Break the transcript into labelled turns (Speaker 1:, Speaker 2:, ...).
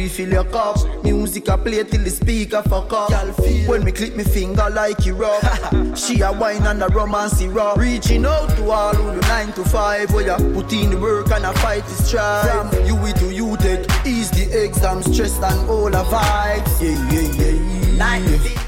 Speaker 1: refill your cup. Music I play till the speaker fuck up. When me click me finger like it rub. She a wine and a romance rock. Reaching out to all who do 9 to 5. Where you put in the work and a fight is strive. From you to you take ease the exam stress and all the vibes. Yeah. 9